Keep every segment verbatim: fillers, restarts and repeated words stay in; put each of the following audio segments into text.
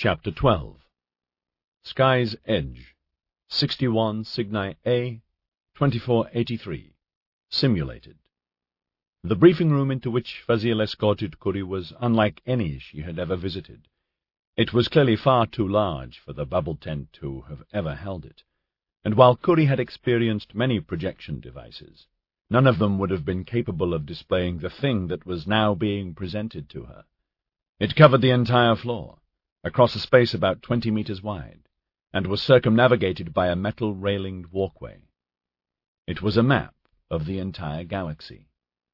Chapter twelve. Sky's Edge, sixty-one Cygni A, twenty-four eighty-three. Simulated. The briefing room into which Fazil escorted Kuri was unlike any she had ever visited. It was clearly far too large for the bubble tent to have ever held it, and while Kuri had experienced many projection devices, none of them would have been capable of displaying the thing that was now being presented to her. It covered the entire floor, across a space about twenty meters wide, and was circumnavigated by a metal railinged walkway. It was a map of the entire galaxy.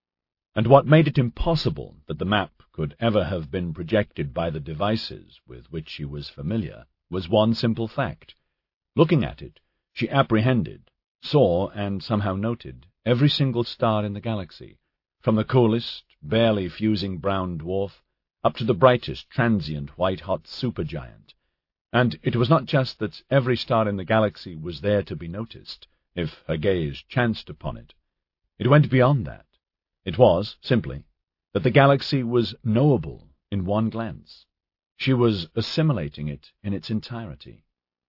And what made it impossible that the map could ever have been projected by the devices with which she was familiar was one simple fact. Looking at it, she apprehended, saw, and somehow noted every single star in the galaxy, from the coolest, barely fusing brown dwarf up to the brightest, transient, white-hot supergiant. And it was not just that every star in the galaxy was there to be noticed, if her gaze chanced upon it. It went beyond that. It was, simply, that the galaxy was knowable in one glance. She was assimilating it in its entirety.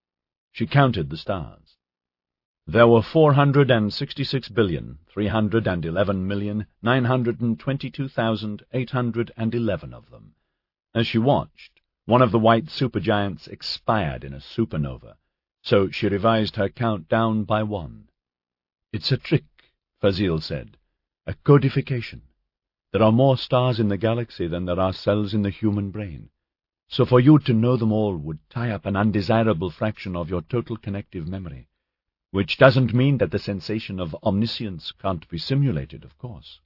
She counted the stars. There were four hundred and sixty-six billion, three hundred and eleven million, nine hundred and twenty-two thousand, eight hundred and eleven of them. As she watched, one of the white supergiants expired in a supernova, so she revised her count down by one. "It's a trick," Fazil said, "a codification. There are more stars in the galaxy than there are cells in the human brain, so for you to know them all would tie up an undesirable fraction of your total connective memory. Which doesn't mean that the sensation of omniscience can't be simulated, of course."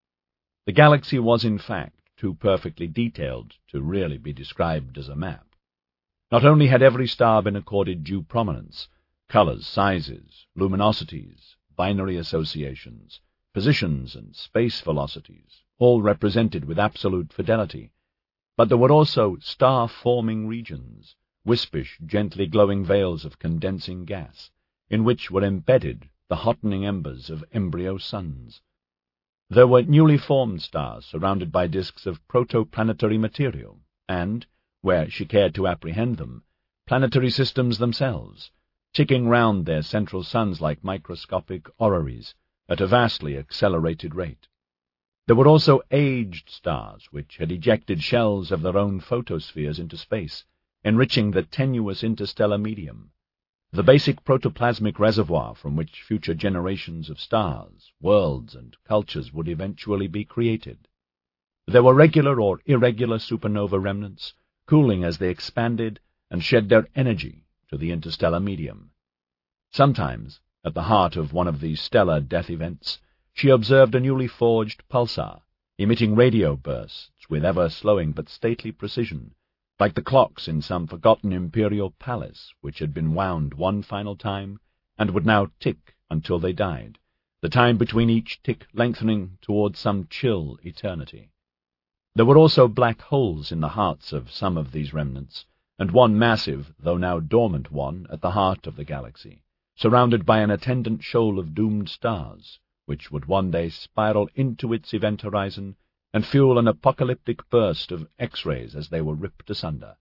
The galaxy was, in fact, too perfectly detailed to really be described as a map. Not only had every star been accorded due prominence, colors, sizes, luminosities, binary associations, positions, and space velocities, all represented with absolute fidelity, but there were also star-forming regions, wispish, gently glowing veils of condensing gas, in which were embedded the hottening embers of embryo suns. There were newly formed stars surrounded by disks of protoplanetary material, and, where she cared to apprehend them, planetary systems themselves, ticking round their central suns like microscopic orreries at a vastly accelerated rate. There were also aged stars which had ejected shells of their own photospheres into space, enriching the tenuous interstellar medium, the basic protoplasmic reservoir from which future generations of stars, worlds, and cultures would eventually be created. There were regular or irregular supernova remnants, cooling as they expanded and shed their energy to the interstellar medium. Sometimes, at the heart of one of these stellar death events, she observed a newly forged pulsar, emitting radio bursts with ever-slowing but stately precision, like the clocks in some forgotten imperial palace which had been wound one final time and would now tick until they died, the time between each tick lengthening towards some chill eternity. There were also black holes in the hearts of some of these remnants, and one massive, though now dormant one, at the heart of the galaxy, surrounded by an attendant shoal of doomed stars, which would one day spiral into its event horizon and fuel an apocalyptic burst of X-rays as they were ripped asunder.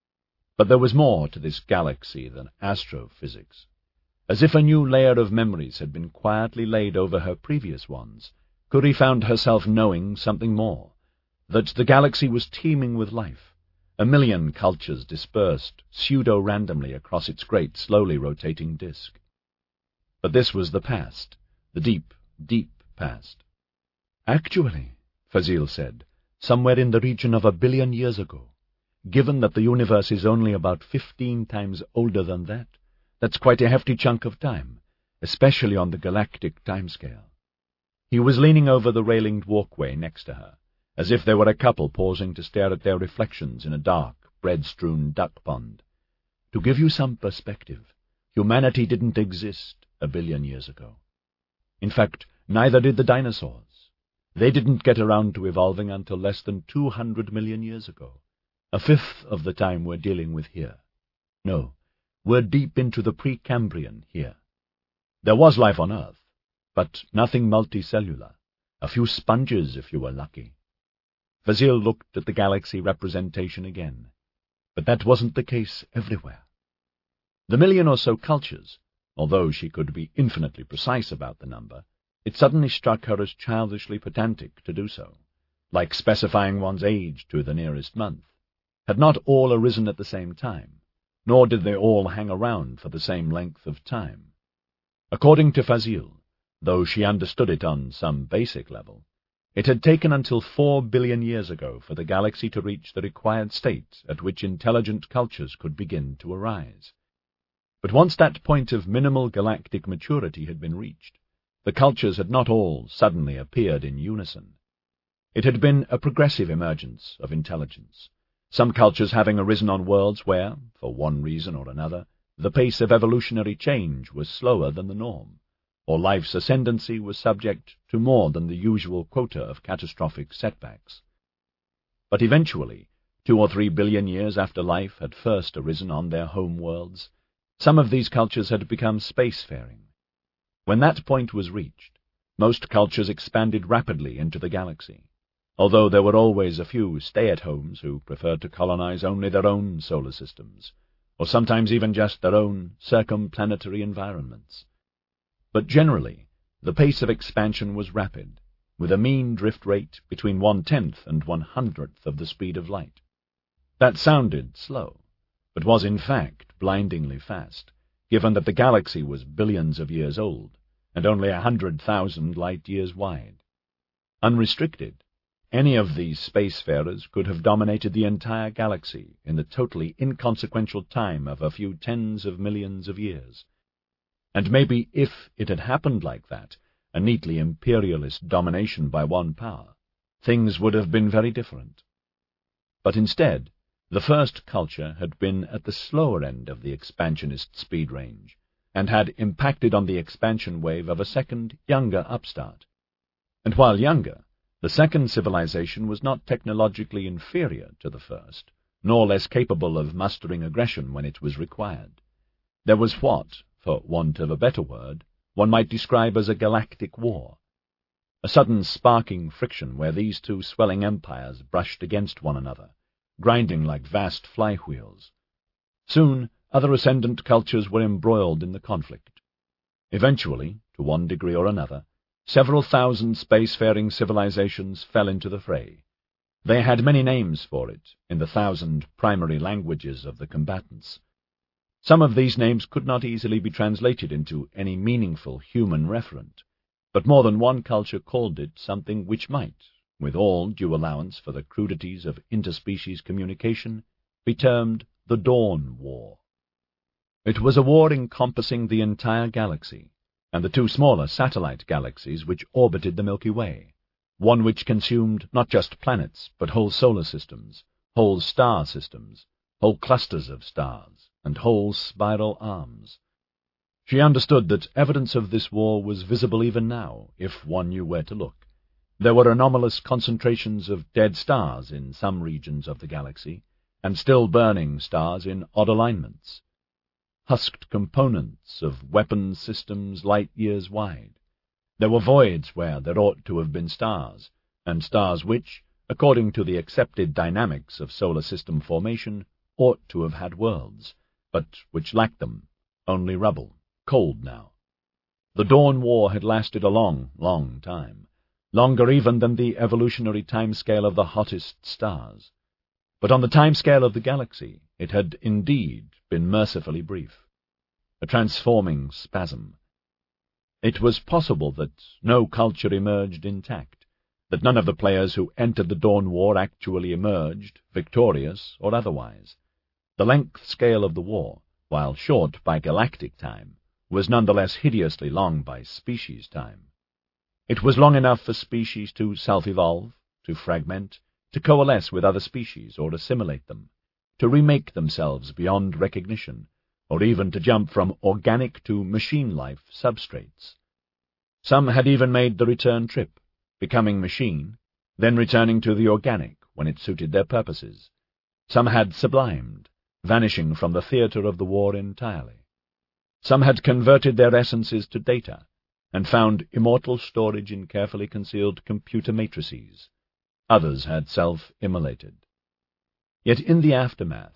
But there was more to this galaxy than astrophysics. As if a new layer of memories had been quietly laid over her previous ones, Kuri found herself knowing something more, that the galaxy was teeming with life, a million cultures dispersed pseudo-randomly across its great, slowly rotating disk. But this was the past, the deep, deep past. "Actually," Fazil said, "somewhere in the region of a billion years ago. Given that the universe is only about fifteen times older than that, that's quite a hefty chunk of time, especially on the galactic timescale." He was leaning over the railinged walkway next to her, as if they were a couple pausing to stare at their reflections in a dark, bread-strewn duck pond. "To give you some perspective, humanity didn't exist a billion years ago. In fact, neither did the dinosaurs. They didn't get around to evolving until less than two hundred million years ago, a fifth of the time we're dealing with here. No, we're deep into the Precambrian here. There was life on Earth, but nothing multicellular, a few sponges if you were lucky." Fazil looked at the galaxy representation again. But that wasn't the case everywhere. The million or so cultures, although she could be infinitely precise about the number, it suddenly struck her as childishly pedantic to do so, like specifying one's age to the nearest month, had not all arisen at the same time, nor did they all hang around for the same length of time. According to Fazil, though she understood it on some basic level, it had taken until four billion years ago for the galaxy to reach the required state at which intelligent cultures could begin to arise. But once that point of minimal galactic maturity had been reached, the cultures had not all suddenly appeared in unison. It had been a progressive emergence of intelligence, some cultures having arisen on worlds where, for one reason or another, the pace of evolutionary change was slower than the norm, or life's ascendancy was subject to more than the usual quota of catastrophic setbacks. But eventually, two or three billion years after life had first arisen on their home worlds, some of these cultures had become spacefaring. When that point was reached, most cultures expanded rapidly into the galaxy, although there were always a few stay-at-homes who preferred to colonize only their own solar systems, or sometimes even just their own circumplanetary environments. But generally, the pace of expansion was rapid, with a mean drift rate between one-tenth and one-hundredth of the speed of light. That sounded slow, but was in fact blindingly fast, given that the galaxy was billions of years old, and only a hundred thousand light-years wide. Unrestricted, any of these spacefarers could have dominated the entire galaxy in the totally inconsequential time of a few tens of millions of years. And maybe if it had happened like that, a neatly imperialist domination by one power, things would have been very different. But instead, the first culture had been at the slower end of the expansionist speed range, and had impacted on the expansion wave of a second, younger upstart. And while younger, the second civilization was not technologically inferior to the first, nor less capable of mustering aggression when it was required. There was what, for want of a better word, one might describe as a galactic war, a sudden sparking friction where these two swelling empires brushed against one another, grinding like vast flywheels. Soon, other ascendant cultures were embroiled in the conflict. Eventually, to one degree or another, several thousand spacefaring civilizations fell into the fray. They had many names for it, in the thousand primary languages of the combatants. Some of these names could not easily be translated into any meaningful human referent, but more than one culture called it something which might, with all due allowance for the crudities of interspecies communication, be termed the Dawn War. It was a war encompassing the entire galaxy, and the two smaller satellite galaxies which orbited the Milky Way, one which consumed not just planets, but whole solar systems, whole star systems, whole clusters of stars, and whole spiral arms. She understood that evidence of this war was visible even now, if one knew where to look. There were anomalous concentrations of dead stars in some regions of the galaxy, and still burning stars in odd alignments. Husked components of weapon systems light-years wide. There were voids where there ought to have been stars, and stars which, according to the accepted dynamics of solar system formation, ought to have had worlds, but which lacked them, only rubble, cold now. The Dawn War had lasted a long, long time, longer even than the evolutionary timescale of the hottest stars. But on the timescale of the galaxy, it had indeed been mercifully brief, a transforming spasm. It was possible that no culture emerged intact, that none of the players who entered the Dawn War actually emerged, victorious or otherwise. The length scale of the war, while short by galactic time, was nonetheless hideously long by species time. It was long enough for species to self-evolve, to fragment, to coalesce with other species or assimilate them, to remake themselves beyond recognition, or even to jump from organic to machine-life substrates. Some had even made the return trip, becoming machine, then returning to the organic when it suited their purposes. Some had sublimed, vanishing from the theatre of the war entirely. Some had converted their essences to data, and found immortal storage in carefully concealed computer matrices. Others had self-immolated. Yet in the aftermath,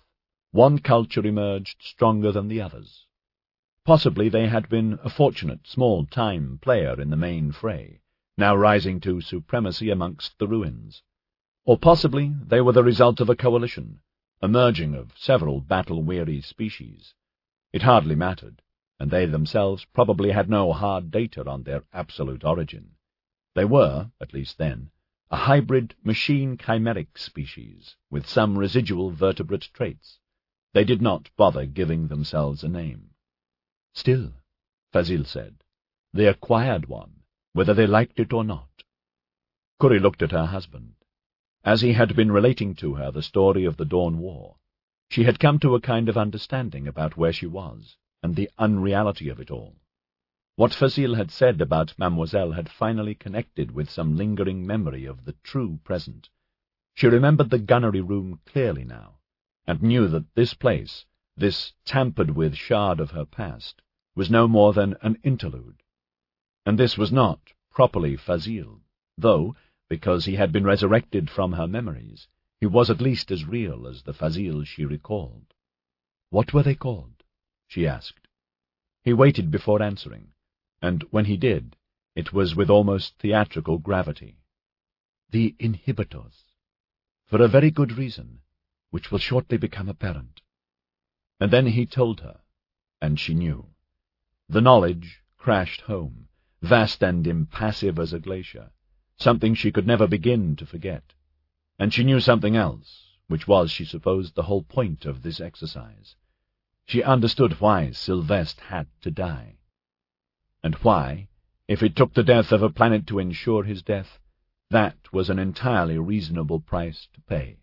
One culture emerged stronger than the others. Possibly they had been a fortunate small-time player in the main fray, now rising to supremacy amongst the ruins. Or possibly they were the result of a coalition, a merging of several battle-weary species. It hardly mattered, and they themselves probably had no hard data on their absolute origin. They were, at least then, a hybrid machine-chimeric species with some residual vertebrate traits. They did not bother giving themselves a name. Still, Fazil said, they acquired one, whether they liked it or not. Kuri looked at her husband. As he had been relating to her the story of the Dawn War, she had come to a kind of understanding about where she was, and the unreality of it all. What Fazil had said about Mademoiselle had finally connected with some lingering memory of the true present. She remembered the gunnery room clearly now, and knew that this place, this tampered-with shard of her past, was no more than an interlude. And this was not properly Fazil, though, because he had been resurrected from her memories, he was at least as real as the Fazil she recalled. "What were they called?" she asked. He waited before answering, and when he did, it was with almost theatrical gravity. "The inhibitors. For a very good reason, which will shortly become apparent." And then he told her, and she knew. The knowledge crashed home, vast and impassive as a glacier, something she could never begin to forget. And she knew something else, which was, she supposed, the whole point of this exercise. She understood why Sylvestre had to die, and why, if it took the death of a planet to ensure his death, that was an entirely reasonable price to pay.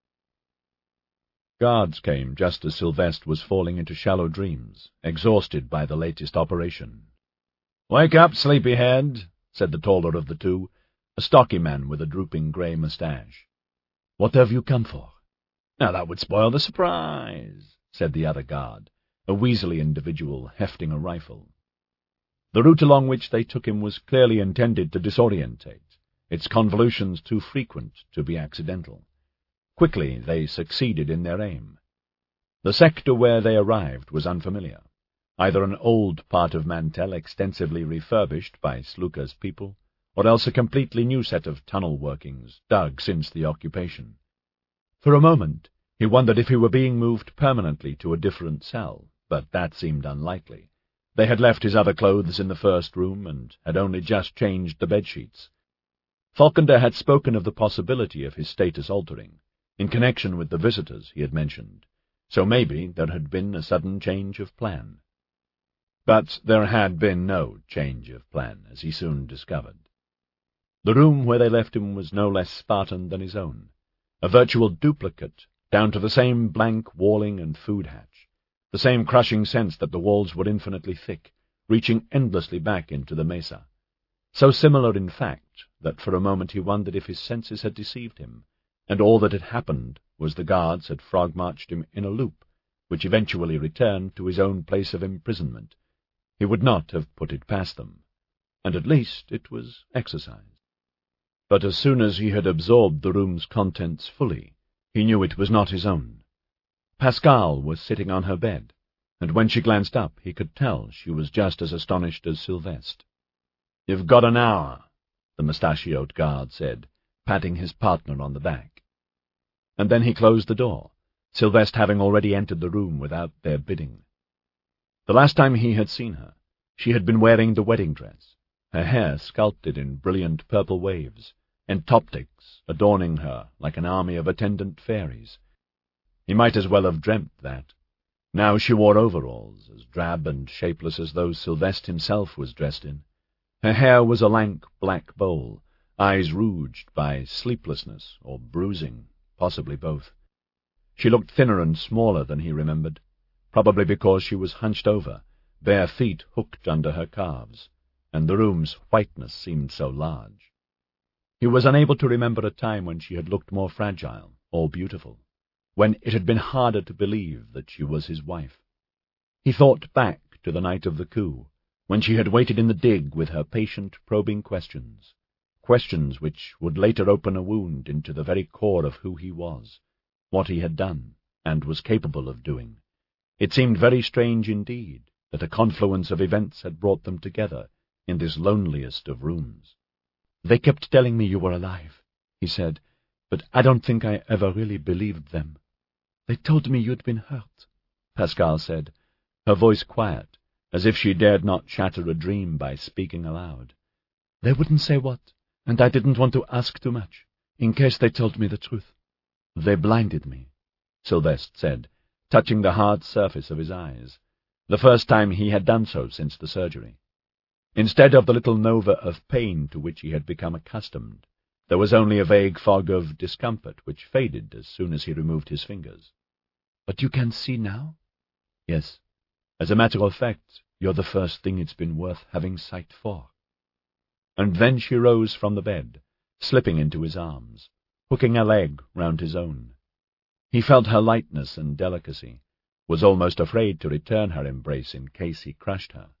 Guards came just as Sylvestre was falling into shallow dreams, exhausted by the latest operation. "Wake up, sleepyhead," said the taller of the two, a stocky man with a drooping grey moustache. "What have you come for?" "Now that would spoil the surprise," said the other guard, a weaselly individual hefting a rifle. The route along which they took him was clearly intended to disorientate, its convolutions too frequent to be accidental. Quickly they succeeded in their aim. The sector where they arrived was unfamiliar, either an old part of Mantel extensively refurbished by Sluka's people, or else a completely new set of tunnel workings dug since the occupation. For a moment he wondered if he were being moved permanently to a different cell, but that seemed unlikely. They had left his other clothes in the first room and had only just changed the bedsheets. Falkender had spoken of the possibility of his status altering, in connection with the visitors he had mentioned, so maybe there had been a sudden change of plan. But there had been no change of plan, as he soon discovered. The room where they left him was no less Spartan than his own, a virtual duplicate, down to the same blank walling and food hatch, the same crushing sense that the walls were infinitely thick, reaching endlessly back into the mesa. So similar, in fact, that for a moment he wondered if his senses had deceived him, and all that had happened was the guards had frog-marched him in a loop, which eventually returned to his own place of imprisonment. He would not have put it past them, and at least it was exercise. But as soon as he had absorbed the room's contents fully, he knew it was not his own. Pascal was sitting on her bed, and when she glanced up he could tell she was just as astonished as Sylvestre. "You've got an hour," the mustachioed guard said, patting his partner on the back. And then he closed the door, Sylvestre having already entered the room without their bidding. The last time he had seen her, she had been wearing the wedding dress, her hair sculpted in brilliant purple waves, entoptics adorning her like an army of attendant fairies. He might as well have dreamt that. Now she wore overalls, as drab and shapeless as those Sylvestre himself was dressed in. Her hair was a lank black bowl, eyes rouged by sleeplessness or bruising, possibly both. She looked thinner and smaller than he remembered, probably because she was hunched over, bare feet hooked under her calves, and the room's whiteness seemed so large. He was unable to remember a time when she had looked more fragile or beautiful, when it had been harder to believe that she was his wife. He thought back to the night of the coup, when she had waited in the dig with her patient, probing questions, questions which would later open a wound into the very core of who he was, what he had done, and was capable of doing. It seemed very strange indeed that a confluence of events had brought them together in this loneliest of rooms. "They kept telling me you were alive," he said, "but I don't think I ever really believed them." "They told me you'd been hurt," Pascal said, her voice quiet, as if she dared not shatter a dream by speaking aloud. "They wouldn't say what, and I didn't want to ask too much, in case they told me the truth." "They blinded me," Sylvestre said, touching the hard surface of his eyes, the first time he had done so since the surgery. Instead of the little nova of pain to which he had become accustomed, there was only a vague fog of discomfort which faded as soon as he removed his fingers. "But you can see now?" "Yes. As a matter of fact, you're the first thing it's been worth having sight for." And then she rose from the bed, slipping into his arms, hooking a leg round his own. He felt her lightness and delicacy, was almost afraid to return her embrace in case he crushed her.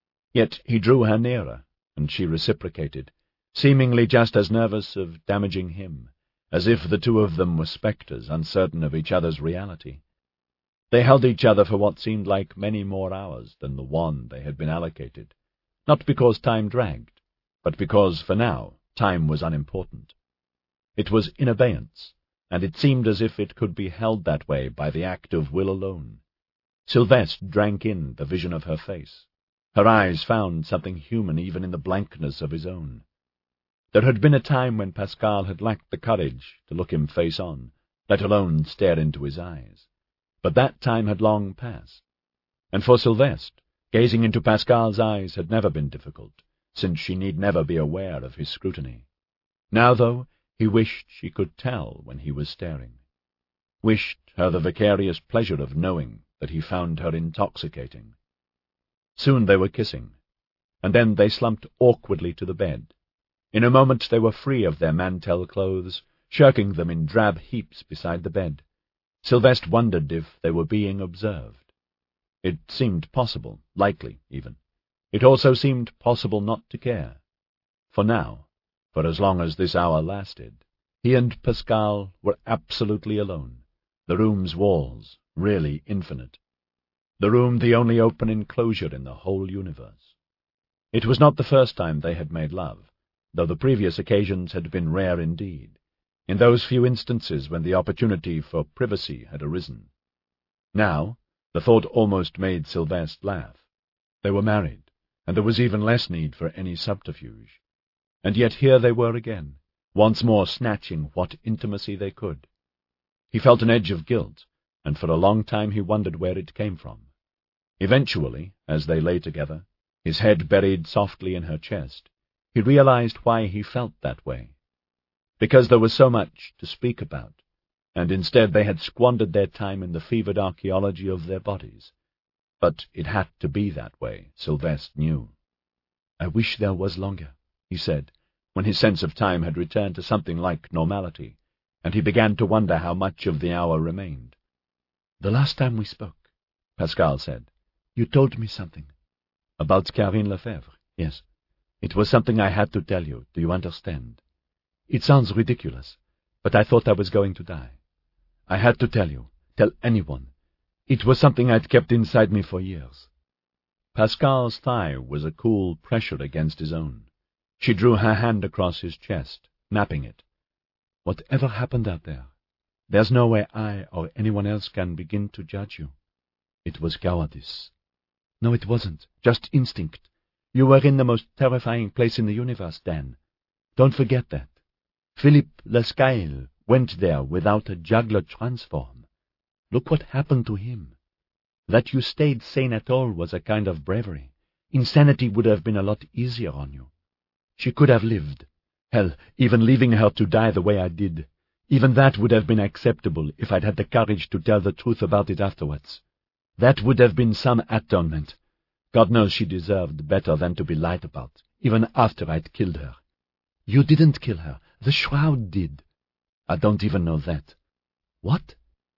Yet he drew her nearer, and she reciprocated, seemingly just as nervous of damaging him, as if the two of them were spectres uncertain of each other's reality. They held each other for what seemed like many more hours than the one they had been allocated, not because time dragged, but because, for now, time was unimportant. It was in abeyance, and it seemed as if it could be held that way by the act of will alone. Sylvestre drank in the vision of her face. Her eyes found something human even in the blankness of his own. There had been a time when Pascal had lacked the courage to look him face on, let alone stare into his eyes. But that time had long passed, and for Sylvestre, gazing into Pascal's eyes had never been difficult, since she need never be aware of his scrutiny. Now, though, he wished she could tell when he was staring. Wished her the vicarious pleasure of knowing that he found her intoxicating. Soon they were kissing, and then they slumped awkwardly to the bed. In a moment they were free of their mantel clothes, shirking them in drab heaps beside the bed. Sylvestre wondered if they were being observed. It seemed possible, likely even. It also seemed possible not to care. For now, for as long as this hour lasted, he and Pascal were absolutely alone, the room's walls really infinite. The room the only open enclosure in the whole universe. It was not the first time they had made love, though the previous occasions had been rare indeed, in those few instances when the opportunity for privacy had arisen. Now, the thought almost made Sylvestre laugh. They were married, and there was even less need for any subterfuge. And yet here they were again, once more snatching what intimacy they could. He felt an edge of guilt, and for a long time he wondered where it came from. Eventually, as they lay together, his head buried softly in her chest, he realized why he felt that way. Because there was so much to speak about, and instead they had squandered their time in the fevered archaeology of their bodies. But it had to be that way, Sylvestre knew. "I wish there was longer," he said, when his sense of time had returned to something like normality, and he began to wonder how much of the hour remained. "The last time we spoke," Pascal said, "you told me something." "About Carine Lefebvre, yes. It was something I had to tell you, do you understand? It sounds ridiculous, but I thought I was going to die. I had to tell you, tell anyone. It was something I'd kept inside me for years." Pascal's thigh was a cool pressure against his own. She drew her hand across his chest, mapping it. "Whatever happened out there, there's no way I or anyone else can begin to judge you. It was cowardice." "No, it wasn't. Just instinct. You were in the most terrifying place in the universe, Dan. Don't forget that. Philippe Lescaille went there without a jugular transform. Look what happened to him. That you stayed sane at all was a kind of bravery. Insanity would have been a lot easier on you. She could have lived. Hell, even leaving her to die the way I did. Even that would have been acceptable if I'd had the courage to tell the truth about it afterwards. That would have been some atonement. God knows she deserved better than to be lied about, even after I'd killed her. You didn't kill her. The shroud did. I don't even know that." "What?"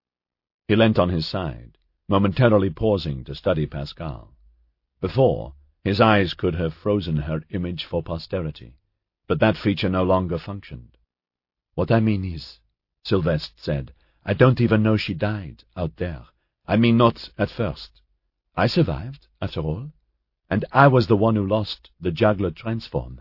He leant on his side, momentarily pausing to study Pascal. Before, his eyes could have frozen her image for posterity, but that feature no longer functioned. "What I mean is," Sylvestre said, I don't even know she died out there. I mean, not at first. I survived, after all, and I was the one who lost the juggler transform.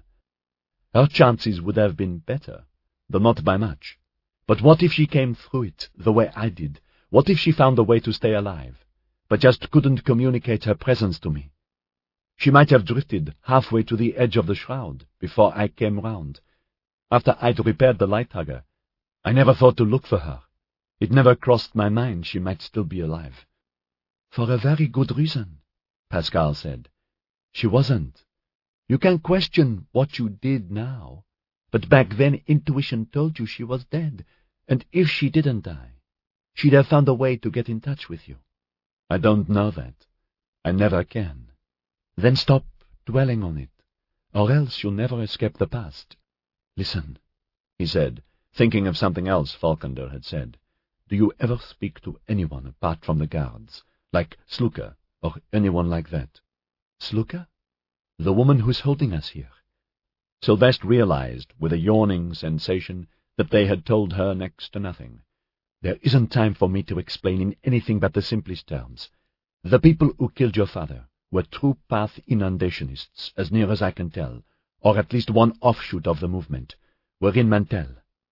Her chances would have been better, though not by much. But what if she came through it the way I did? What if she found a way to stay alive, but just couldn't communicate her presence to me? She might have drifted halfway to the edge of the shroud before I came round. After I'd repaired the light hugger, I never thought to look for her. It never crossed my mind she might still be alive. For a very good reason, Pascal said. She wasn't. You can question what you did now, but back then intuition told you she was dead, and if she didn't die, she'd have found a way to get in touch with you. I don't know that. I never can. Then stop dwelling on it, or else you'll never escape the past. Listen, he said, thinking of something else Falkender had said. Do you ever speak to anyone apart from the guards, like Sluka, or anyone like that? Sluka? The woman who's holding us here. Sylvestre realized, with a yawning sensation, that they had told her next to nothing. There isn't time for me to explain in anything but the simplest terms. The people who killed your father were true path inundationists, as near as I can tell, or at least one offshoot of the movement. We're in Mantel.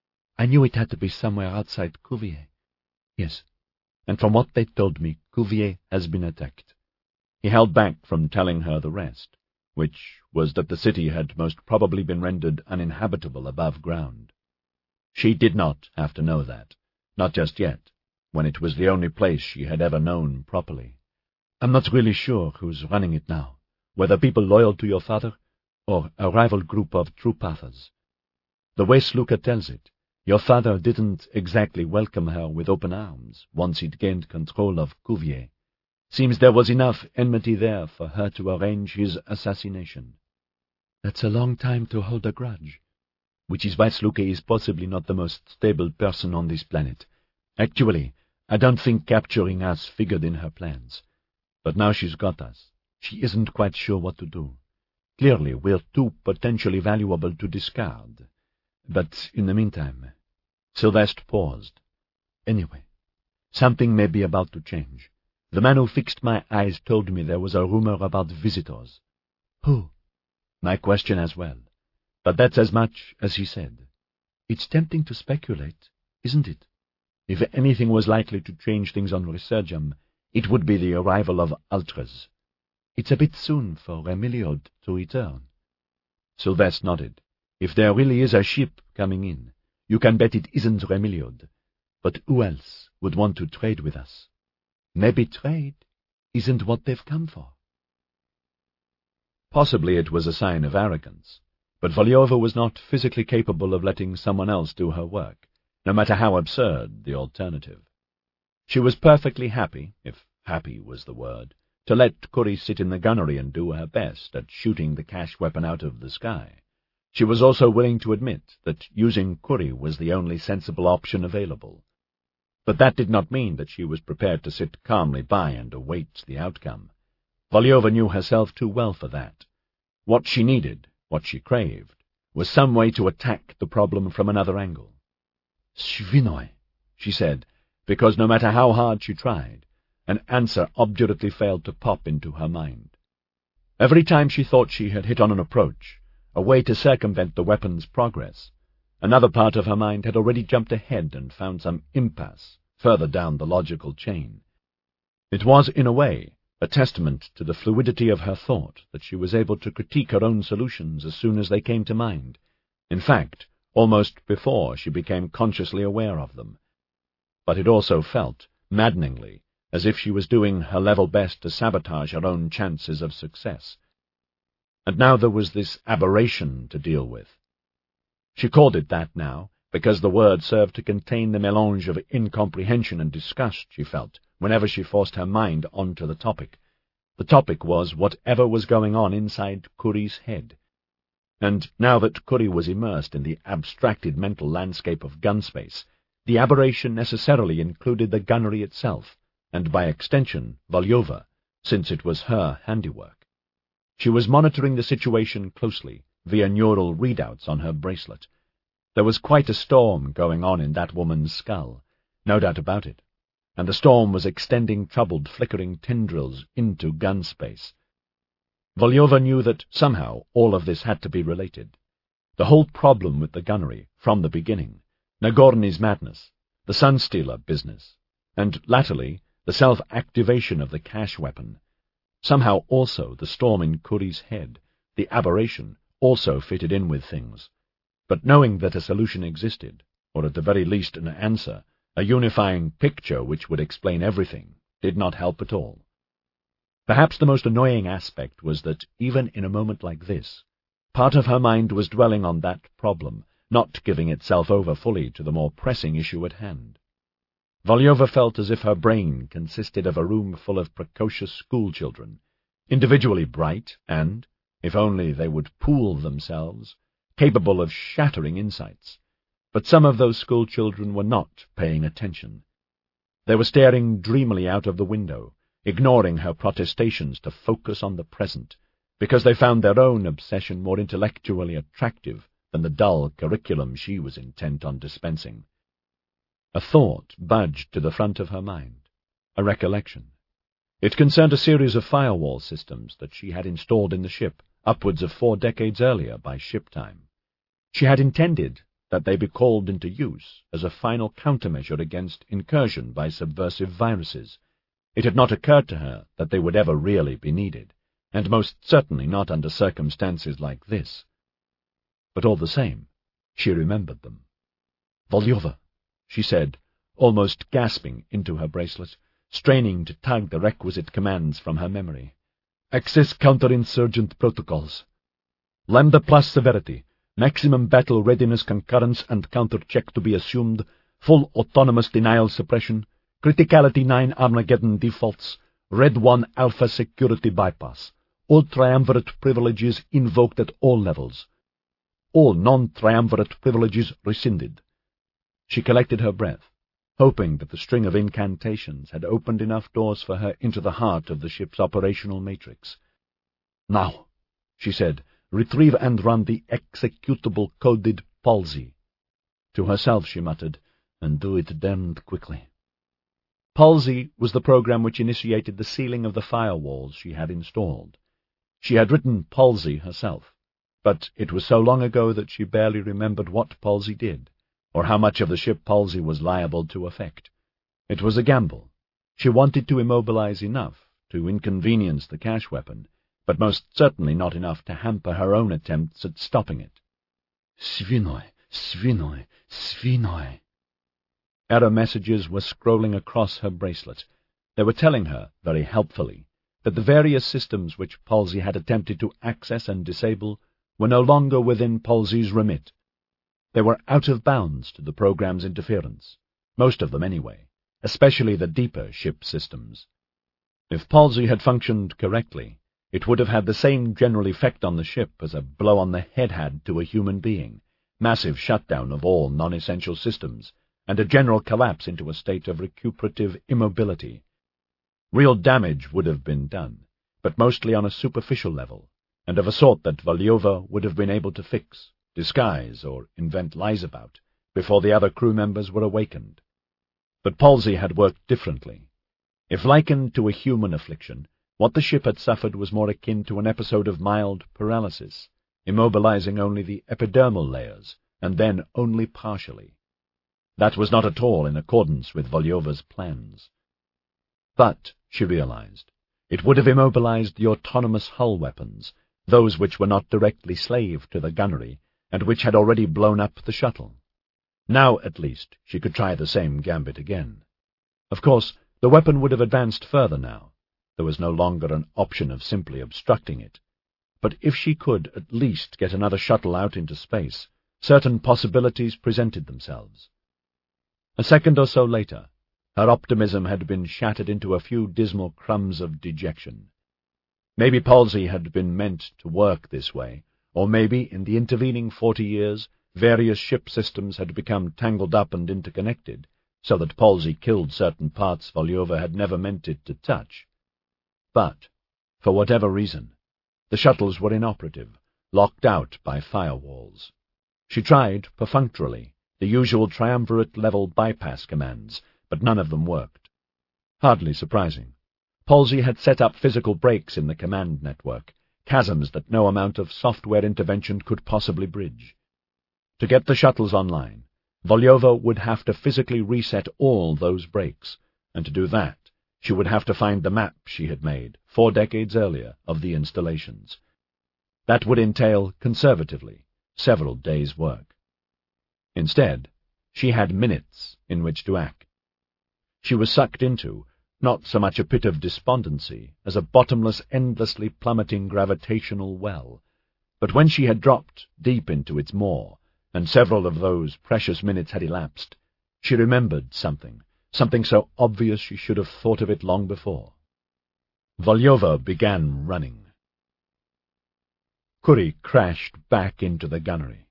I knew it had to be somewhere outside Cuvier. Yes, and from what they told me, Cuvier has been attacked. He held back from telling her the rest, which was that the city had most probably been rendered uninhabitable above ground. She did not have to know that, not just yet, when it was the only place she had ever known properly. I'm not really sure who's running it now, whether people loyal to your father, or a rival group of true pathers. The way Sluka tells it, your father didn't exactly welcome her with open arms once he'd gained control of Cuvier. Seems there was enough enmity there for her to arrange his assassination. That's a long time to hold a grudge, which is why Sluka is possibly not the most stable person on this planet. Actually, I don't think capturing us figured in her plans. But now she's got us. She isn't quite sure what to do. Clearly, we're too potentially valuable to discard. But in the meantime, Sylvestre paused. Anyway, something may be about to change. The man who fixed my eyes told me there was a rumor about visitors. Who? My question as well. But that's as much as he said. It's tempting to speculate, isn't it? If anything was likely to change things on Resurgam, it would be the arrival of Ultras. It's a bit soon for Remiliod to return. Sylvestre nodded. If there really is a ship coming in, you can bet it isn't Remiliod. But who else would want to trade with us? Maybe trade isn't what they've come for. Possibly it was a sign of arrogance, but Volyova was not physically capable of letting someone else do her work, no matter how absurd the alternative. She was perfectly happy, if happy was the word, to let Kuri sit in the gunnery and do her best at shooting the cash weapon out of the sky. She was also willing to admit that using Kuri was the only sensible option available. But that did not mean that she was prepared to sit calmly by and await the outcome. Volyova knew herself too well for that. What she needed, what she craved, was some way to attack the problem from another angle. Svinoi, she said, because no matter how hard she tried, an answer obdurately failed to pop into her mind. Every time she thought she had hit on an approach, a way to circumvent the weapon's progress, another part of her mind had already jumped ahead and found some impasse further down the logical chain. It was, in a way, a testament to the fluidity of her thought that she was able to critique her own solutions as soon as they came to mind. In fact, almost before she became consciously aware of them. But it also felt, maddeningly, as if she was doing her level best to sabotage her own chances of success. And now there was this aberration to deal with. She called it that now, because the word served to contain the mélange of incomprehension and disgust she felt whenever she forced her mind onto the topic. The topic was whatever was going on inside Kuri's head. And now that Kuri was immersed in the abstracted mental landscape of gunspace, the aberration necessarily included the gunnery itself, and by extension, Volyova, since it was her handiwork. She was monitoring the situation closely, via neural readouts on her bracelet. There was quite a storm going on in that woman's skull, no doubt about it, and the storm was extending troubled, flickering tendrils into gun space. Volyova knew that somehow all of this had to be related. The whole problem with the gunnery, from the beginning, Nagorny's madness, the Sunstealer business, and, latterly, the self-activation of the cash weapon. Somehow also the storm in Kuri's head, the aberration, also fitted in with things. But knowing that a solution existed, or at the very least an answer, a unifying picture which would explain everything, did not help at all. Perhaps the most annoying aspect was that, even in a moment like this, part of her mind was dwelling on that problem, not giving itself over fully to the more pressing issue at hand. Volyova felt as if her brain consisted of a room full of precocious schoolchildren, individually bright and, if only they would pool themselves, capable of shattering insights. But some of those schoolchildren were not paying attention. They were staring dreamily out of the window, ignoring her protestations to focus on the present, because they found their own obsession more intellectually attractive than the dull curriculum she was intent on dispensing. A thought budged to the front of her mind, a recollection. It concerned a series of firewall systems that she had installed in the ship upwards of four decades earlier by ship time. She had intended that they be called into use as a final countermeasure against incursion by subversive viruses. It had not occurred to her that they would ever really be needed, and most certainly not under circumstances like this. But all the same, she remembered them. "Volyova," she said, almost gasping into her bracelet, straining to tug the requisite commands from her memory. "Access counterinsurgent protocols. Lambda plus severity. Maximum battle readiness concurrence and counter-check to be assumed. Full autonomous denial suppression. Criticality nine Armageddon defaults. Red one alpha security bypass. All triumvirate privileges invoked at all levels. All non-triumvirate privileges rescinded." She collected her breath, hoping that the string of incantations had opened enough doors for her into the heart of the ship's operational matrix. "Now," she said, "retrieve and run the executable coded palsy." To herself she muttered, "And do it damned quickly." Palsy was the program which initiated the sealing of the firewalls she had installed. She had written Palsy herself, but it was so long ago that she barely remembered what Palsy did, or how much of the ship Palsy was liable to affect. It was a gamble. She wanted to immobilize enough to inconvenience the cash weapon, but most certainly not enough to hamper her own attempts at stopping it. "Svinoi, Svinoi, Svinoi." Error messages were scrolling across her bracelet. They were telling her, very helpfully, that the various systems which Palsy had attempted to access and disable were no longer within Palsy's remit. They were out of bounds to the program's interference, most of them anyway, especially the deeper ship systems. If Palsy had functioned correctly, it would have had the same general effect on the ship as a blow on the head had to a human being, massive shutdown of all non-essential systems, and a general collapse into a state of recuperative immobility. Real damage would have been done, but mostly on a superficial level, and of a sort that Volyova would have been able to fix, disguise, or invent lies about, before the other crew members were awakened. But Palsy had worked differently. If likened to a human affliction, what the ship had suffered was more akin to an episode of mild paralysis, immobilizing only the epidermal layers, and then only partially. That was not at all in accordance with Volyova's plans. But, she realized, it would have immobilized the autonomous hull weapons, those which were not directly slave to the gunnery, and which had already blown up the shuttle. Now, at least, she could try the same gambit again. Of course, the weapon would have advanced further now. There was no longer an option of simply obstructing it. But if she could at least get another shuttle out into space, certain possibilities presented themselves. A second or so later, her optimism had been shattered into a few dismal crumbs of dejection. Maybe Palsy had been meant to work this way, or maybe, in the intervening forty years, various ship systems had become tangled up and interconnected, so that Palsy killed certain parts Volyova had never meant it to touch. But, for whatever reason, the shuttles were inoperative, locked out by firewalls. She tried, perfunctorily, the usual triumvirate-level bypass commands, but none of them worked. Hardly surprising. Palsy had set up physical breaks in the command network, chasms that no amount of software intervention could possibly bridge. To get the shuttles online, Volyova would have to physically reset all those breaks, and to do that, she would have to find the map she had made, four decades earlier, of the installations. That would entail, conservatively, several days' work. Instead, she had minutes in which to act. She was sucked into, not so much a pit of despondency as a bottomless, endlessly plummeting gravitational well, but when she had dropped deep into its maw, and several of those precious minutes had elapsed, she remembered something, something so obvious she should have thought of it long before. Volyova began running. Curie crashed back into the gunnery.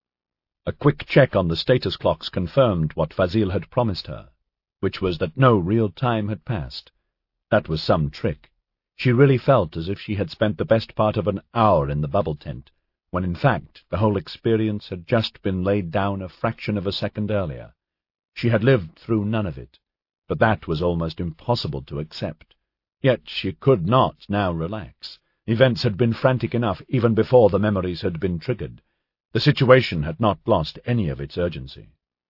A quick check on the status clocks confirmed what Fazil had promised her, which was that no real time had passed. That was some trick. She really felt as if she had spent the best part of an hour in the bubble tent, when in fact the whole experience had just been laid down a fraction of a second earlier. She had lived through none of it, but that was almost impossible to accept. Yet she could not now relax. Events had been frantic enough even before the memories had been triggered. The situation had not lost any of its urgency.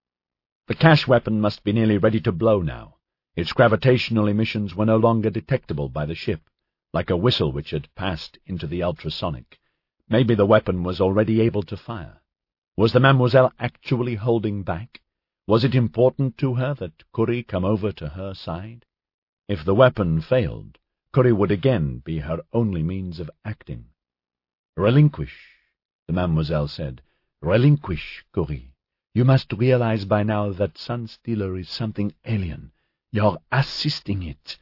The cash weapon must be nearly ready to blow now. Its gravitational emissions were no longer detectable by the ship, like a whistle which had passed into the ultrasonic. Maybe the weapon was already able to fire. Was the Mademoiselle actually holding back? Was it important to her that Curie come over to her side? If the weapon failed, Curie would again be her only means of acting. "Relinquish," the Mademoiselle said. "Relinquish, Curie. You must realize by now that Sunstealer is something alien. You're assisting it."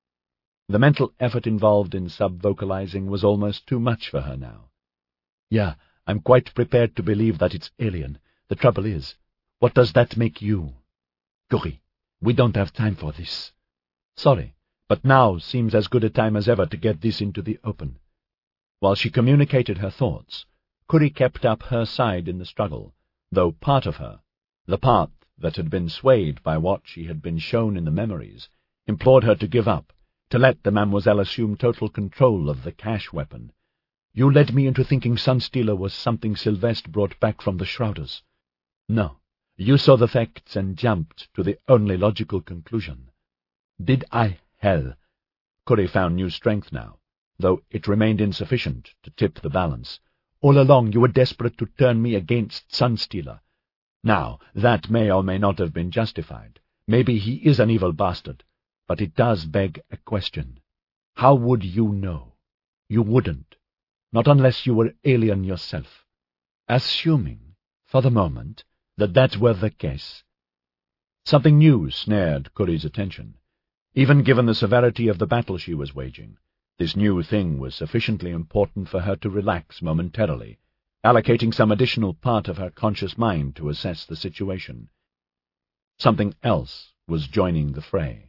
The mental effort involved in sub-vocalizing was almost too much for her now. "Yeah, I'm quite prepared to believe that it's alien. The trouble is, what does that make you? Curie, we don't have time for this." "Sorry, but now seems as good a time as ever to get this into the open." While she communicated her thoughts, Curie kept up her side in the struggle, though part of her, the part that had been swayed by what she had been shown in the memories, implored her to give up, to let the Mademoiselle assume total control of the cash weapon. "You led me into thinking Sunstealer was something Sylvestre brought back from the Shrouders. No, you saw the facts and jumped to the only logical conclusion." "Did I? Hell!" Curie found new strength now, though it remained insufficient to tip the balance. "All along you were desperate to turn me against Sunstealer. Now, that may or may not have been justified. Maybe he is an evil bastard, but it does beg a question. How would you know? You wouldn't, not unless you were alien yourself. Assuming, for the moment, that that were the case." Something new snared Curie's attention. Even given the severity of the battle she was waging, this new thing was sufficiently important for her to relax momentarily, allocating some additional part of her conscious mind to assess the situation. Something else was joining the fray.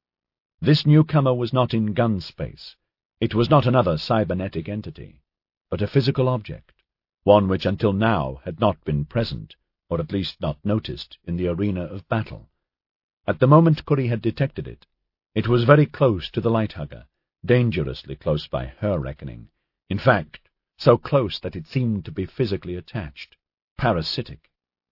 This newcomer was not in gun space. It was not another cybernetic entity, but a physical object, one which until now had not been present, or at least not noticed, in the arena of battle. At the moment Curie had detected it, it was very close to the light-hugger, dangerously close by her reckoning. In fact, so close that it seemed to be physically attached, parasitic.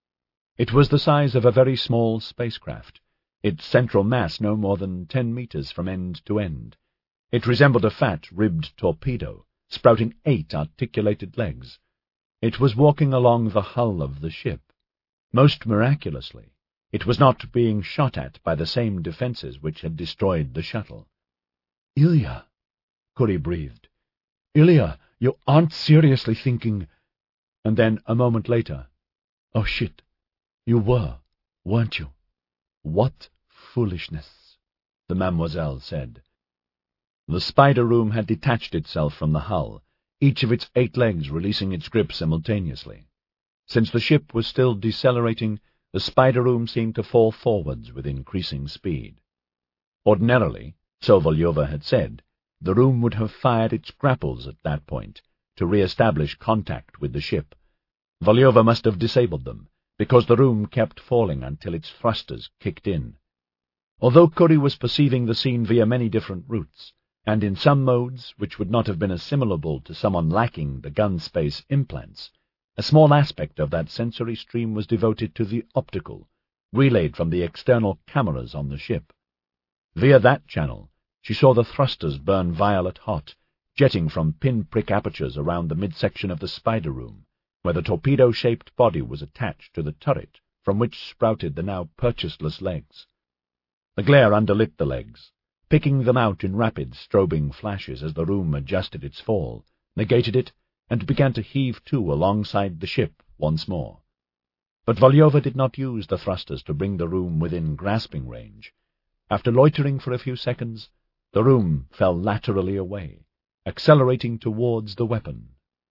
It was the size of a very small spacecraft, its central mass no more than ten meters from end to end. It resembled a fat, ribbed torpedo, sprouting eight articulated legs. It was walking along the hull of the ship. Most miraculously, it was not being shot at by the same defenses which had destroyed the shuttle. "Ilya," Curie breathed. "Ilya, you aren't seriously thinking—" And then, a moment later, "Oh, shit, you were, weren't you?" "What foolishness," the Mademoiselle said. The spider room had detached itself from the hull, each of its eight legs releasing its grip simultaneously. Since the ship was still decelerating, the spider room seemed to fall forwards with increasing speed. Ordinarily, so Volyova had said, the room would have fired its grapples at that point, to re-establish contact with the ship. Volyova must have disabled them, because the room kept falling until its thrusters kicked in. Although Curry was perceiving the scene via many different routes, and in some modes which would not have been assimilable to someone lacking the gun space implants, a small aspect of that sensory stream was devoted to the optical, relayed from the external cameras on the ship. Via that channel, she saw the thrusters burn violet hot, jetting from pin-prick apertures around the midsection of the spider room, where the torpedo-shaped body was attached to the turret from which sprouted the now purchaseless legs. The glare underlit the legs, picking them out in rapid, strobing flashes as the room adjusted its fall, negated it, and began to heave to alongside the ship once more. But Volyova did not use the thrusters to bring the room within grasping range. After loitering for a few seconds, the room fell laterally away, accelerating towards the weapon.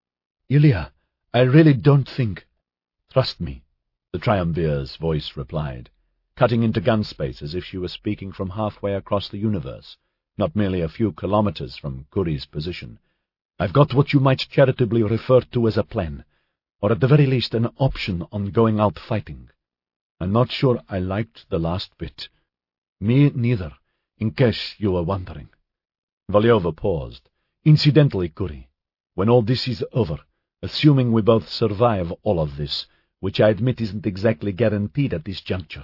"Ilya, I really don't think—" "Trust me," the triumvir's voice replied, cutting into gun space as if she were speaking from halfway across the universe, not merely a few kilometers from Curry's position. "I've got what you might charitably refer to as a plan, or at the very least an option on going out fighting. I'm not sure I liked the last bit. Me neither, in case you were wondering." Volyova paused. "Incidentally, Curry, when all this is over, assuming we both survive all of this, which I admit isn't exactly guaranteed at this juncture,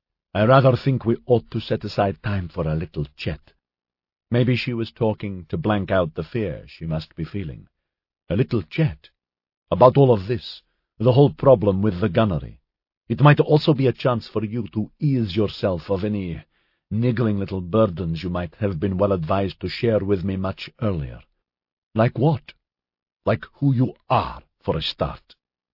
I rather think we ought to set aside time for a little chat." Maybe she was talking to blank out the fear she must be feeling. A little chat? About all of this, the whole problem with the gunnery. It might also be a chance for you to ease yourself of any niggling little burdens you might have been well advised to share with me much earlier. Like what? Like who you are, for a start.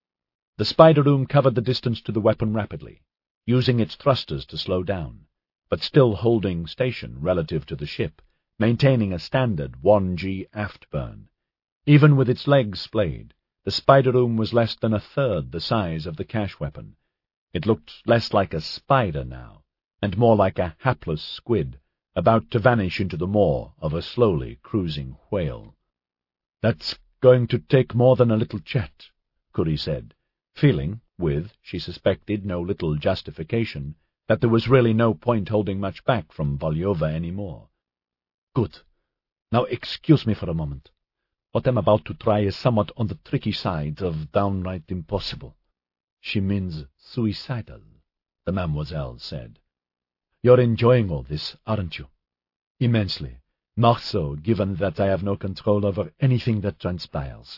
The spider room covered the distance to the weapon rapidly, using its thrusters to slow down, but still holding station relative to the ship, maintaining a standard one G aft burn. Even with its legs splayed, the spider room was less than a third the size of the cash weapon. It looked less like a spider now, and more like a hapless squid, about to vanish into the maw of a slowly cruising whale. "That's going to take more than a little chat," Curry said, feeling, with, she suspected, no little justification, that there was really no point holding much back from Volyova any more. "Good. Now excuse me for a moment. What I'm about to try is somewhat on the tricky side of downright impossible." "She means suicidal," the mademoiselle said. "You're enjoying all this, aren't you?" "Immensely. More so, given that I have no control over anything that transpires."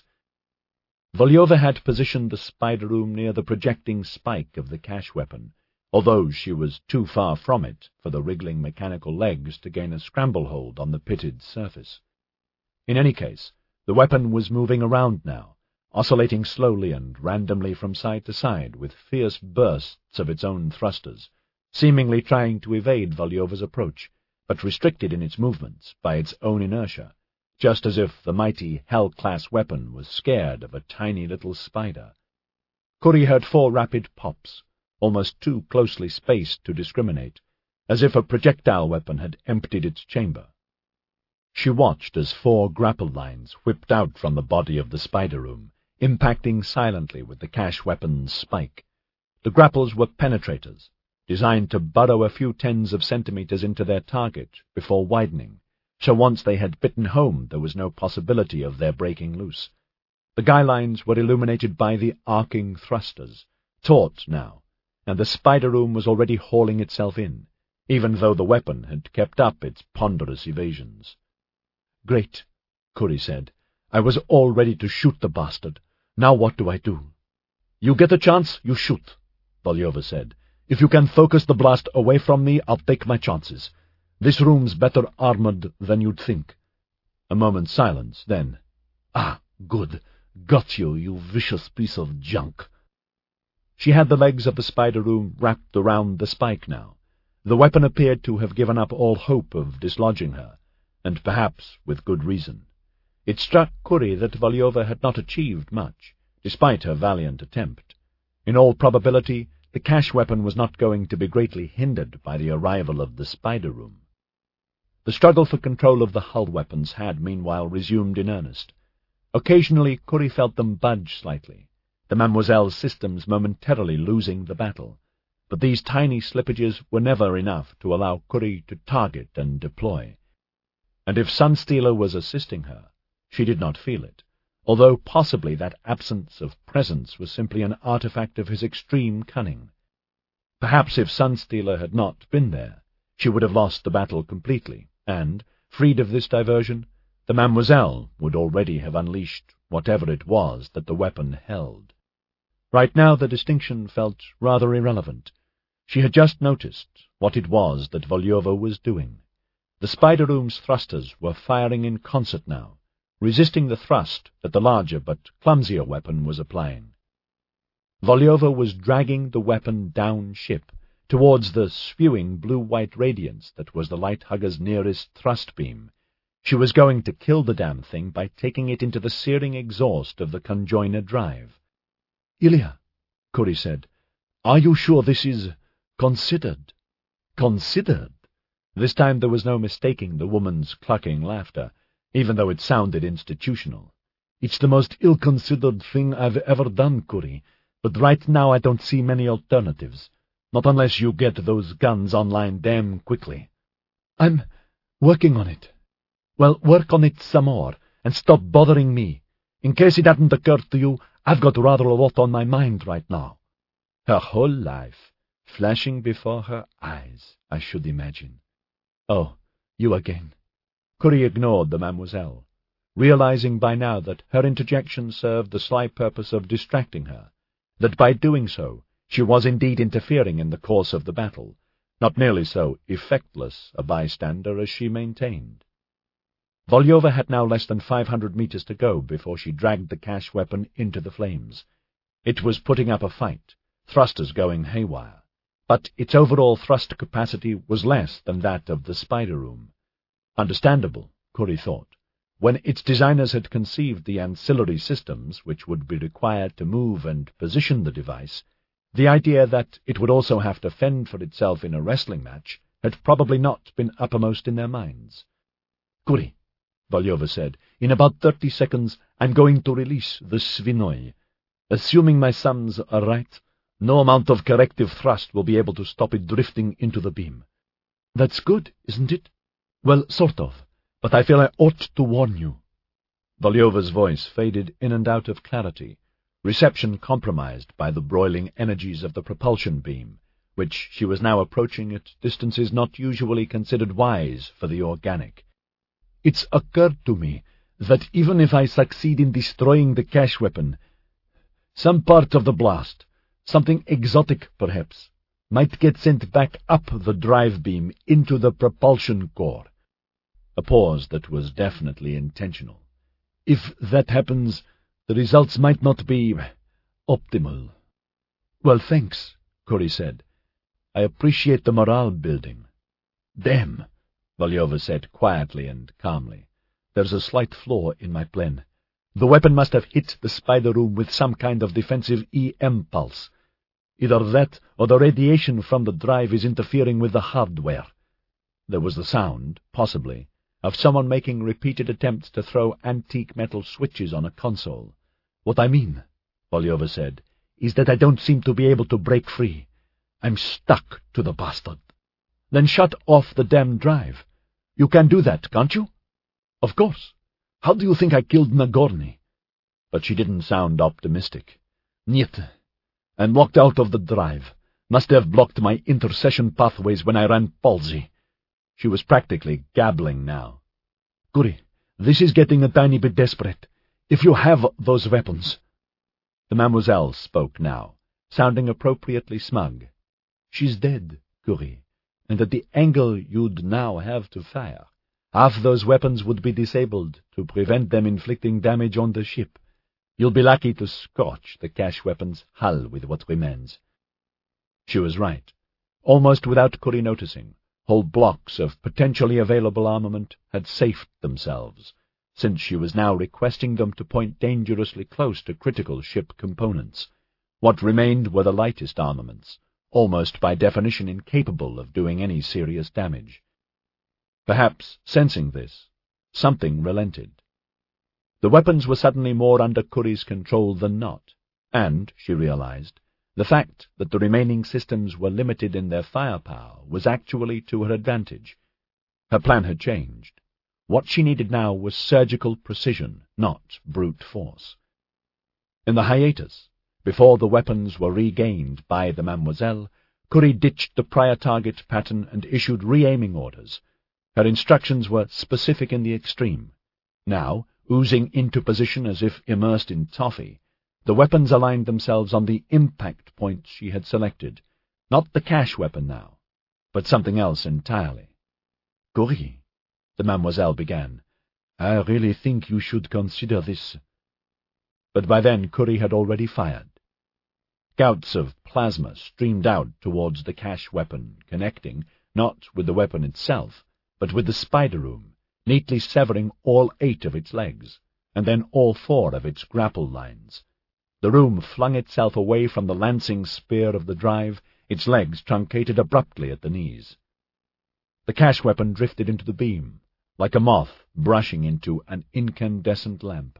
Volyova had positioned the spider room near the projecting spike of the cash weapon, although she was too far from it for the wriggling mechanical legs to gain a scramble hold on the pitted surface. In any case, the weapon was moving around now, oscillating slowly and randomly from side to side with fierce bursts of its own thrusters, seemingly trying to evade Volyova's approach, but restricted in its movements by its own inertia, just as if the mighty Hell-class weapon was scared of a tiny little spider. Curry heard four rapid pops, almost too closely spaced to discriminate, as if a projectile weapon had emptied its chamber. She watched as four grapple lines whipped out from the body of the spider room, impacting silently with the cash weapon's spike. The grapples were penetrators, designed to burrow a few tens of centimeters into their target before widening, so once they had bitten home there was no possibility of their breaking loose. The guy lines were illuminated by the arcing thrusters, taut now, and the spider room was already hauling itself in, even though the weapon had kept up its ponderous evasions. "Great," Curry said. "I was all ready to shoot the bastard. Now what do I do?" "You get a chance, you shoot," Volyova said. "If you can focus the blast away from me, I'll take my chances. This room's better armored than you'd think." A moment's silence, then, "Ah, good. Got you, you vicious piece of junk." She had the legs of the spider room wrapped around the spike now. The weapon appeared to have given up all hope of dislodging her, and perhaps with good reason. It struck Curry that Volyova had not achieved much, despite her valiant attempt. In all probability, the cash weapon was not going to be greatly hindered by the arrival of the spider room. The struggle for control of the hull weapons had, meanwhile, resumed in earnest. Occasionally, Curry felt them budge slightly, the Mademoiselle's systems momentarily losing the battle, but these tiny slippages were never enough to allow Curie to target and deploy. And if Sunstealer was assisting her, she did not feel it, although possibly that absence of presence was simply an artifact of his extreme cunning. Perhaps if Sunstealer had not been there, she would have lost the battle completely, and, freed of this diversion, the Mademoiselle would already have unleashed whatever it was that the weapon held. Right now the distinction felt rather irrelevant. She had just noticed what it was that Volyova was doing. The spider room's thrusters were firing in concert now, resisting the thrust that the larger but clumsier weapon was applying. Volyova was dragging the weapon down ship, towards the spewing blue-white radiance that was the light-hugger's nearest thrust beam. She was going to kill the damn thing by taking it into the searing exhaust of the conjoiner drive. "Ilya," Curie said, "are you sure this is considered?" "Considered?" This time there was no mistaking the woman's clucking laughter, even though it sounded institutional. "It's the most ill-considered thing I've ever done, Curie, but right now I don't see many alternatives. Not unless you get those guns online damn quickly." "I'm working on it." "Well, work on it some more, and stop bothering me. In case it hadn't occurred to you, I've got rather a lot on my mind right now." Her whole life flashing before her eyes, I should imagine. "Oh, you again." Curie ignored the Mademoiselle, realizing by now that her interjection served the sly purpose of distracting her, that by doing so she was indeed interfering in the course of the battle, not nearly so effectless a bystander as she maintained. Volyova had now less than five hundred meters to go before she dragged the cash weapon into the flames. It was putting up a fight, thrusters going haywire, but its overall thrust capacity was less than that of the spider room. Understandable, Curie thought. When its designers had conceived the ancillary systems which would be required to move and position the device, the idea that it would also have to fend for itself in a wrestling match had probably not been uppermost in their minds. "Curie," Volyova said, "in about thirty seconds I'm going to release the Svinoi. Assuming my sums are right, no amount of corrective thrust will be able to stop it drifting into the beam." "That's good, isn't it?" "Well, sort of, but I feel I ought to warn you." Volyova's voice faded in and out of clarity, reception compromised by the broiling energies of the propulsion beam, which she was now approaching at distances not usually considered wise for the organic. "It's occurred to me that even if I succeed in destroying the cash weapon, some part of the blast, something exotic perhaps, might get sent back up the drive beam into the propulsion core." A pause that was definitely intentional. "If that happens, the results might not be optimal." "Well, thanks," Curie said. "I appreciate the morale building." "Damn," Volyova said quietly and calmly. "There's a slight flaw in my plan. The weapon must have hit the spider room with some kind of defensive E M pulse. Either that or the radiation from the drive is interfering with the hardware." There was the sound, possibly, of someone making repeated attempts to throw antique metal switches on a console. "What I mean," Volyova said, "is that I don't seem to be able to break free. I'm stuck to the bastard." "Then shut off the damn drive. You can do that, can't you?" "Of course. How do you think I killed Nagorny?" But she didn't sound optimistic. "Niet. And walked out of the drive. Must have blocked my intercession pathways when I ran palsy." She was practically gabbling now. "Curie, this is getting a tiny bit desperate. If you have those weapons—" The Mademoiselle spoke now, sounding appropriately smug. "She's dead, Curie, and at the angle you'd now have to fire, half those weapons would be disabled to prevent them inflicting damage on the ship. You'll be lucky to scorch the cash weapon's hull with what remains." She was right. Almost without Curie noticing, whole blocks of potentially available armament had safed themselves, since she was now requesting them to point dangerously close to critical ship components. What remained were the lightest armaments, almost by definition incapable of doing any serious damage. Perhaps, sensing this, something relented. The weapons were suddenly more under Curie's control than not, And, she realized, the fact that the remaining systems were limited in their firepower was actually to her advantage. Her plan had changed. What she needed now was surgical precision, not brute force. In the hiatus, before the weapons were regained by the Mademoiselle, Curie ditched the prior target pattern and issued re-aiming orders. Her instructions were specific in the extreme. Now, oozing into position as if immersed in toffee, the weapons aligned themselves on the impact point she had selected. Not the cash weapon now, but something else entirely. "Curie," the Mademoiselle began, "I really think you should consider this." But by then Curie had already fired. Gouts of plasma streamed out towards the cash weapon, connecting, not with the weapon itself, but with the spider room, neatly severing all eight of its legs, and then all four of its grapple lines. The room flung itself away from the lancing spear of the drive, its legs truncated abruptly at the knees. The cash weapon drifted into the beam, like a moth brushing into an incandescent lamp.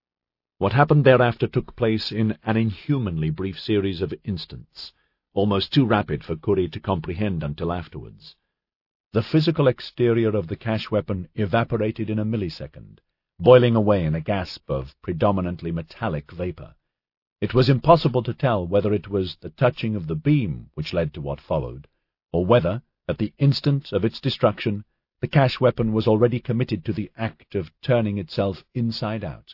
What happened thereafter took place in an inhumanly brief series of instants, almost too rapid for Curie to comprehend until afterwards. The physical exterior of the cash weapon evaporated in a millisecond, boiling away in a gasp of predominantly metallic vapor. It was impossible to tell whether it was the touching of the beam which led to what followed, or whether, at the instant of its destruction, the cash weapon was already committed to the act of turning itself inside out.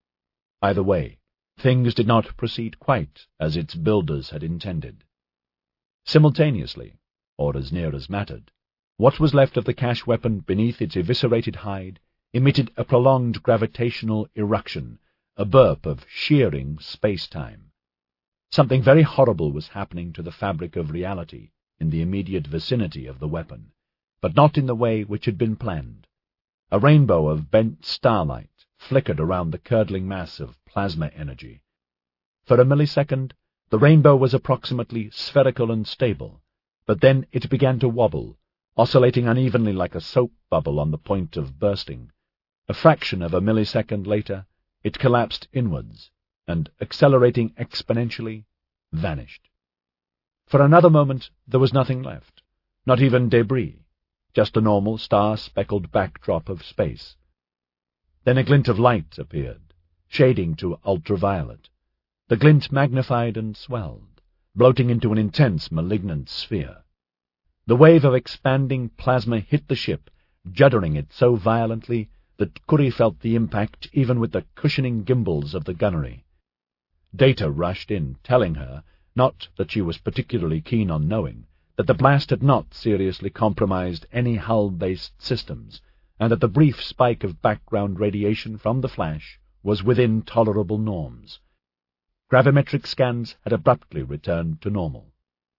Either way, things did not proceed quite as its builders had intended. Simultaneously, or as near as mattered, what was left of the cash weapon beneath its eviscerated hide emitted a prolonged gravitational eruption, a burp of shearing space-time. Something very horrible was happening to the fabric of reality in the immediate vicinity of the weapon, but not in the way which had been planned. A rainbow of bent starlight flickered around the curdling mass of plasma energy. For a millisecond, the rainbow was approximately spherical and stable, but then it began to wobble, oscillating unevenly like a soap bubble on the point of bursting. A fraction of a millisecond later, it collapsed inwards, and, accelerating exponentially, vanished. For another moment there was nothing left, not even debris, just a normal star-speckled backdrop of space. Then a glint of light appeared, shading to ultraviolet. The glint magnified and swelled, bloating into an intense malignant sphere. The wave of expanding plasma hit the ship, juddering it so violently that Curie felt the impact even with the cushioning gimbals of the gunnery. Data rushed in, telling her, not that she was particularly keen on knowing, that the blast had not seriously compromised any hull-based systems, and that the brief spike of background radiation from the flash was within tolerable norms. Gravimetric scans had abruptly returned to normal.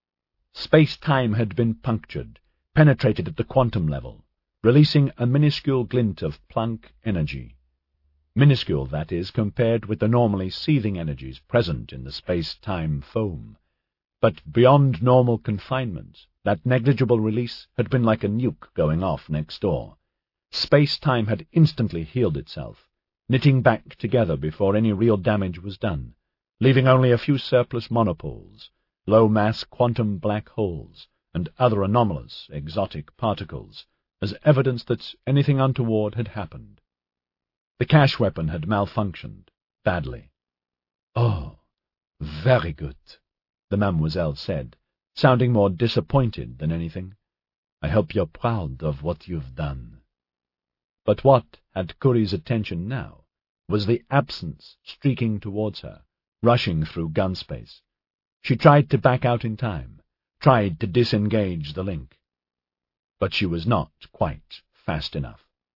Space-time had been punctured, penetrated at the quantum level, releasing a minuscule glint of Planck energy. Minuscule, that is, compared with the normally seething energies present in the space-time foam. But beyond normal confinement, that negligible release had been like a nuke going off next door. Space-time had instantly healed itself, knitting back together before any real damage was done, leaving only a few surplus monopoles, low-mass quantum black holes, and other anomalous, exotic particles, as evidence that anything untoward had happened. The cash weapon had malfunctioned, badly. "Oh, very good," the Mademoiselle said, sounding more disappointed than anything. "I hope you're proud of what you've done." But what had Curie's attention now was the absence streaking towards her, rushing through gun space. She tried to back out in time, tried to disengage the link. But she was not quite fast enough.